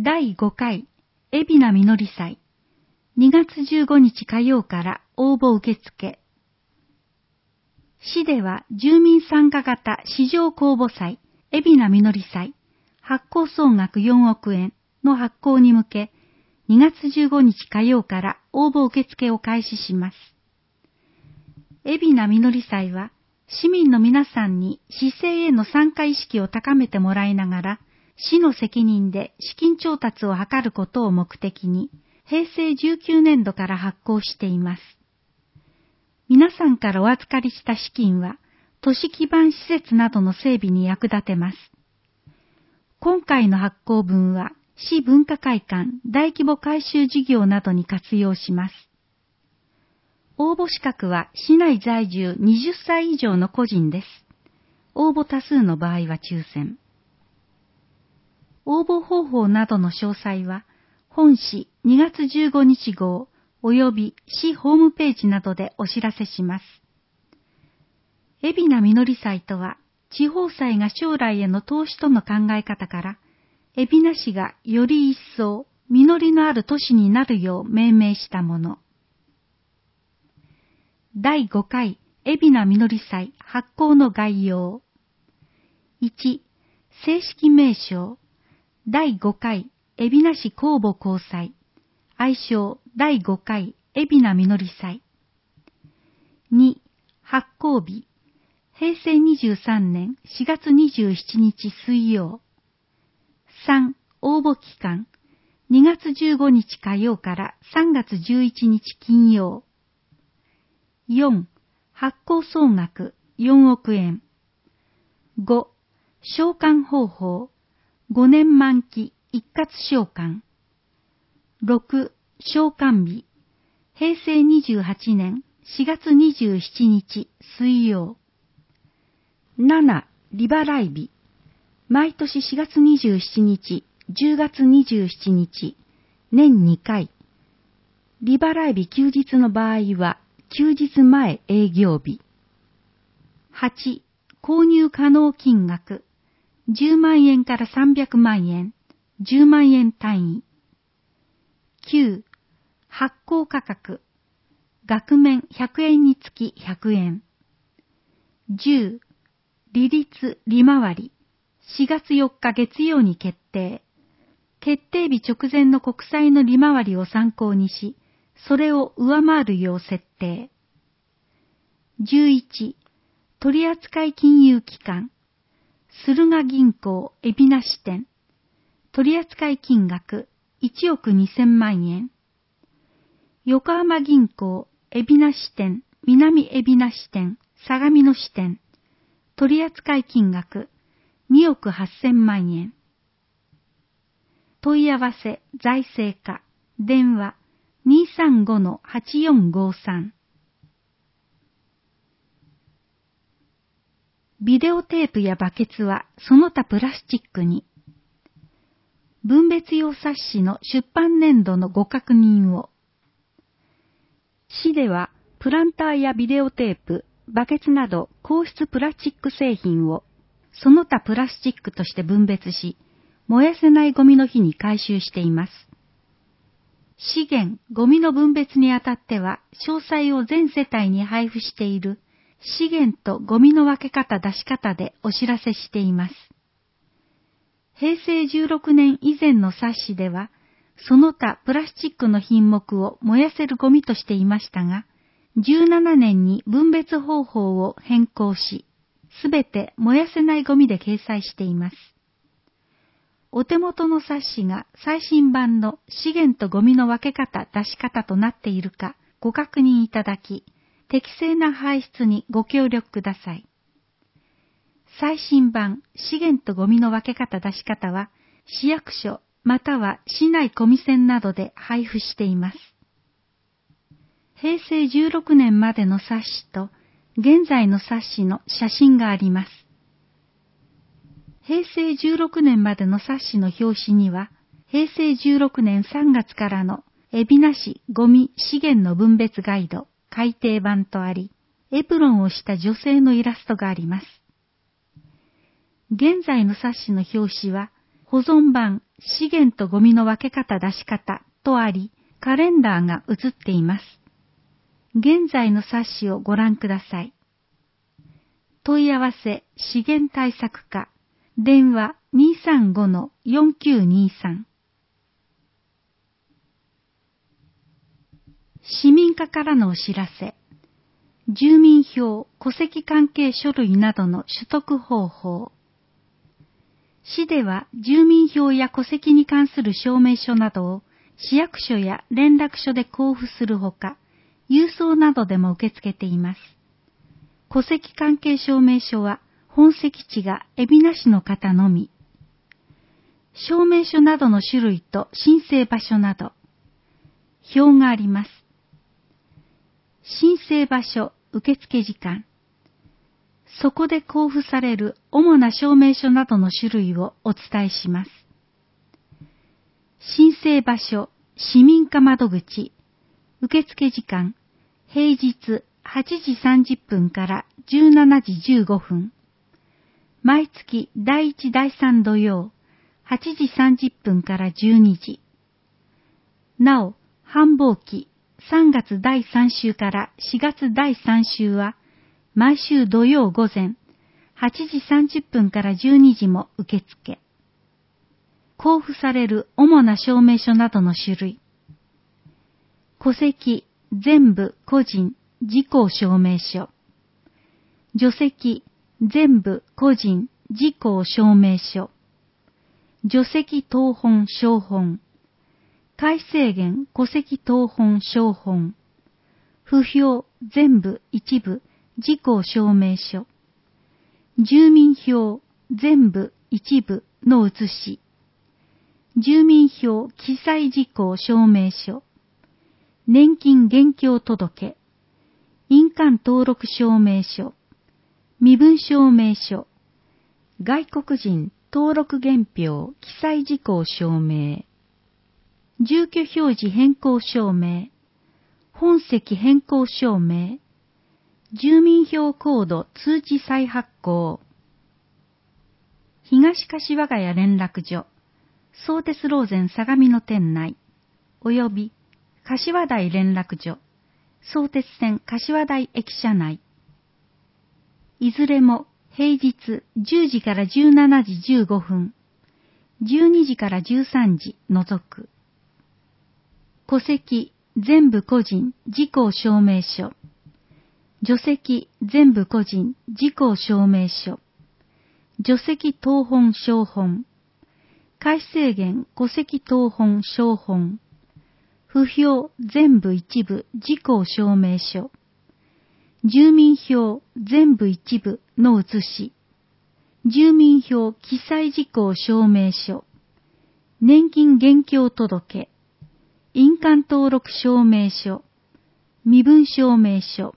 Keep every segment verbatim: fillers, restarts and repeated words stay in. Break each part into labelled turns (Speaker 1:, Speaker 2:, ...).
Speaker 1: だいごかい、海老名みのり祭。にがつじゅうごにち火曜から応募受付。市では住民参加型市場公募祭、海老名みのり祭、発行総額よんおくえんの発行に向け、にがつじゅうごにち火曜から応募受付を開始します。海老名みのり祭は、市民の皆さんに市政への参加意識を高めてもらいながら、市の責任で資金調達を図ることを目的に、へいせいじゅうきゅうねんどから発行しています。皆さんからお預かりした資金は、都市基盤施設などの整備に役立てます。今回の発行分は、市文化会館大規模改修事業などに活用します。応募資格は市内在住はたち以上の個人です。応募多数の場合は抽選。応募方法などの詳細は、本市にがつじゅうごにち号及び市ホームページなどでお知らせします。海老名みのり祭とは、地方祭が将来への投資との考え方から、海老名市がより一層実りのある都市になるよう命名したもの。だいごかい海老名みのり祭発行の概要。いち、正式名称。だいごかい海老名市公募公祭。愛称だいごかい海老名みのり祭。に、発行日。へいせいにじゅうさんねんしがつにじゅうしちにち水曜。さん、応募期間。にがつじゅうごにち火曜からさんがつじゅういちにち金曜。よん、発行総額よんおくえん。ご、償還方法。ごねん満期一括償還。ろく、償還日。へいせいにじゅうはちねんしがつにじゅうしちにち水曜。なな、利払い日。毎年しがつにじゅうしちにち、じゅうがつにじゅうしちにち、年にかい。利払い日休日の場合は、休日前営業日。はち、購入可能金額。じゅうまんえんからさんびゃくまんえん、じゅうまんえん単位。きゅう、発行価格。額面ひゃくえんにつきひゃくえん。じゅう、利率利回り。しがつよっか月曜に決定。決定日直前の国債の利回りを参考にし、それを上回るよう設定。じゅういち、取扱金融機関。駿河銀行海老名支店。取扱金額いちおくにせんまんえん。横浜銀行海老名支店南海老名支店相模野支店。取扱金額におくはっせんまんえん。問い合わせ財政課電話 にーさんごのはちよんごさん。ビデオテープやバケツはその他プラスチックに。分別用冊子の出版年度のご確認を。市ではプランターやビデオテープ、バケツなど硬質プラスチック製品をその他プラスチックとして分別し、燃やせないゴミの日に回収しています。資源、ゴミの分別にあたっては詳細を全世帯に配布している資源とゴミの分け方出し方でお知らせしています。へいせいじゅうろくねん以前の冊子では、その他プラスチックの品目を燃やせるゴミとしていましたが、じゅうななねんに分別方法を変更し、すべて燃やせないゴミで掲載しています。お手元の冊子が最新版の資源とゴミの分け方出し方となっているかご確認いただき、適正な排出にご協力ください。最新版資源とゴミの分け方出し方は市役所または市内コミセンなどで配布しています。へいせいじゅうろくねんまでの冊子と現在の冊子の写真があります。へいせいじゅうろくねんまでの冊子の表紙には、へいせいじゅうろくねんさんがつからの海老名市ゴミ資源の分別ガイド改訂版とあり、エプロンをした女性のイラストがあります。現在の冊子の表紙は、保存版資源とゴミの分け方出し方とあり、カレンダーが写っています。現在の冊子をご覧ください。問い合わせ資源対策課、電話 にーさんごのよんきゅうにーさん。市民課からのお知らせ。住民票、戸籍関係書類などの取得方法。市では住民票や戸籍に関する証明書などを市役所や連絡所で交付するほか、郵送などでも受け付けています。戸籍関係証明書は本籍地が海老名市の方のみ。証明書などの種類と申請場所など。表があります。申請場所、受付時間。そこで交付される主な証明書などの種類をお伝えします。申請場所、市民課窓口。受付時間、平日はちじさんじゅっぷんからじゅうしちじじゅうごふん。毎月だいいちだいさん土曜、はちじさんじゅっぷんからじゅうにじ。なお、繁忙期、さんがつだいさん週からしがつだいさん週は、毎週土曜午前、はちじさんじゅっぷんからじゅうにじも受付。交付される主な証明書などの種類。戸籍、全部個人、自公証明書。除籍、全部個人、自公証明書。除籍謄本証本。改正原戸籍謄本証本。不評、全部一部、自公証明書。住民票、全部一部の写し。住民票記載事項証明書。年金現況届。印鑑登録証明書。身分証明書。外国人登録原票記載事項証明。住居表示変更証明。本籍変更証明。住民票コード通知再発行。東柏ヶ谷連絡所、相鉄ローゼン相模の店内、および柏台連絡所、相鉄線柏台駅舎内。いずれも平日じゅうじからじゅうしちじじゅうごふん、じゅうにじからじゅうさんじ除く。戸籍全部個人自公証明書。除籍全部個人自公証明書。除籍謄本証本。改正原戸籍謄本証本。不評全部一部自公証明書。住民票全部一部の写し。住民票記載事項証明書。年金現況届。印鑑登録証明書。身分証明書。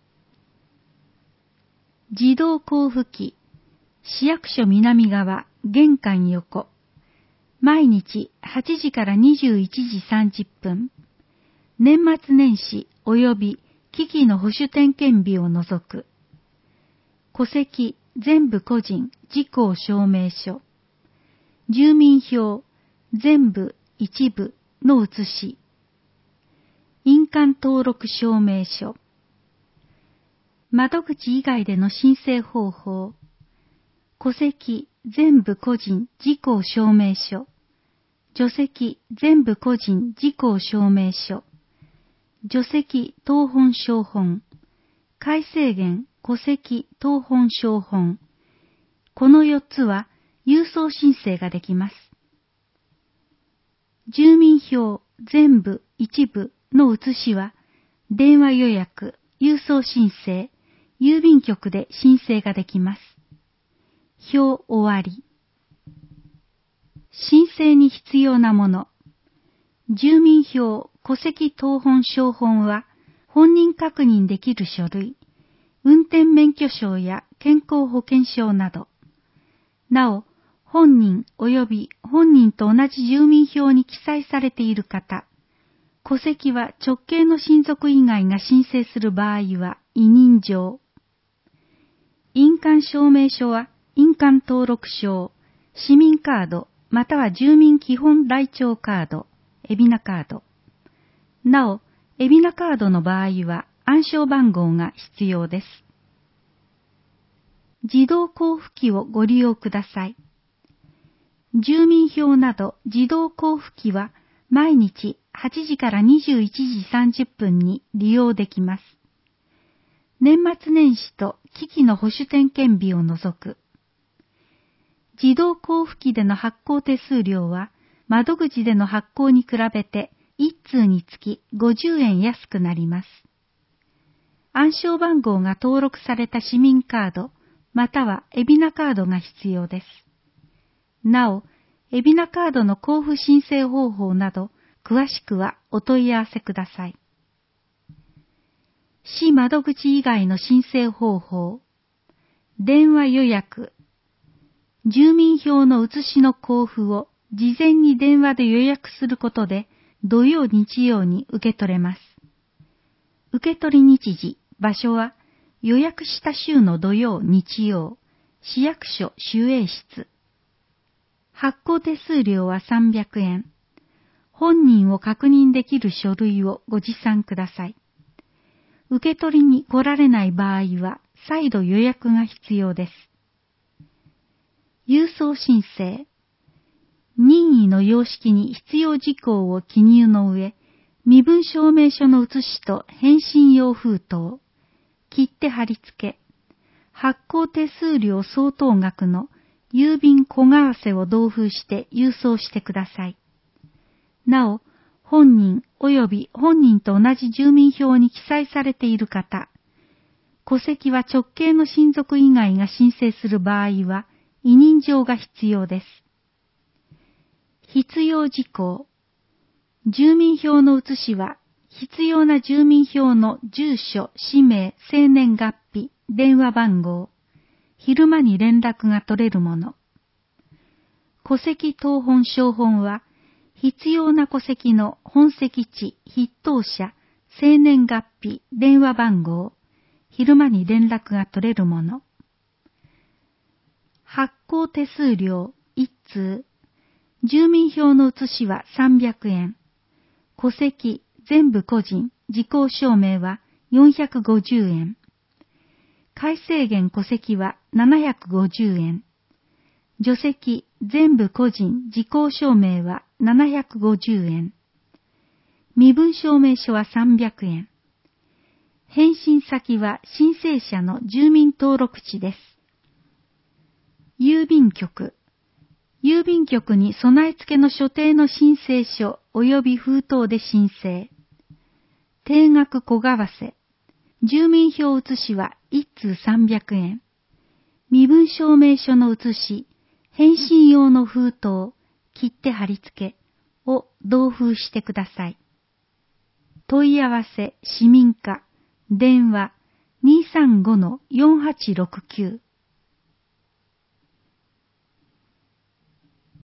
Speaker 1: 自動交付機。市役所南側玄関横。毎日はちじからにじゅういちじさんじゅっぷん。年末年始及び機器の保守点検日を除く。戸籍全部個人自公証明書。住民票全部一部の写し。印鑑登録証明書。窓口以外での申請方法。戸籍全部個人自公証明書。除籍全部個人自公証明書。除籍謄本証本。改正原戸籍謄本証本。このよっつは郵送申請ができます。住民票全部一部の写しは電話予約、郵送申請、郵便局で申請ができます。表終わり。申請に必要なもの。住民票、戸籍謄本証本は本人確認できる書類、運転免許証や健康保険証など。なお、本人及び本人と同じ住民票に記載されている方、戸籍は直系の親族以外が申請する場合は委任状。印鑑証明書は印鑑登録証、市民カードまたは住民基本台帳カード、海老名カード。なお、海老名カードの場合は暗証番号が必要です。自動交付機をご利用ください。住民票など自動交付機は毎日はちじからにじゅういちじさんじゅっぷんに利用できます。年末年始と機器の保守点検日を除く。自動交付機での発行手数料は窓口での発行に比べていっ通につきごじゅうえん安くなります。暗証番号が登録された市民カードまたは海老名カードが必要です。なお、海老名カードの交付申請方法など詳しくはお問い合わせください。市窓口以外の申請方法、電話予約、住民票の写しの交付を事前に電話で予約することで土曜日曜に受け取れます。受け取り日時、場所は予約した週の土曜日曜、市役所守衛室。発行手数料はさんびゃくえん。本人を確認できる書類をご持参ください。受け取りに来られない場合は再度予約が必要です。郵送申請。任意の様式に必要事項を記入の上、身分証明書の写しと返信用封筒、切手貼り付け、発行手数料相当額の郵便小為替を同封して郵送してください。なお、本人及び本人と同じ住民票に記載されている方、戸籍は直系の親族以外が申請する場合は、委任状が必要です。必要事項。住民票の写しは、必要な住民票の住所、氏名、生年月日、電話番号、昼間に連絡が取れるもの。戸籍謄本照本は、必要な戸籍の本籍地、筆頭者、生年月日、電話番号、昼間に連絡が取れるもの。発行手数料いっ通。住民票の写しはさんびゃくえん。戸籍、全部個人、時効証明はよんひゃくごじゅうえん。改正限戸籍はななひゃくごじゅうえん。除籍、全部個人、時効証明はななひゃくごじゅうえん。身分証明書はさんびゃくえん。返信先は申請者の住民登録地です。郵便局。郵便局に備え付けの所定の申請書及び封筒で申請。定額小為替。住民票写しはいっ通さんびゃくえん。身分証明書の写し、返信用の封筒、切手貼り付けを同封してください。問い合わせ市民課電話 にーさんごのよんはちろくきゅう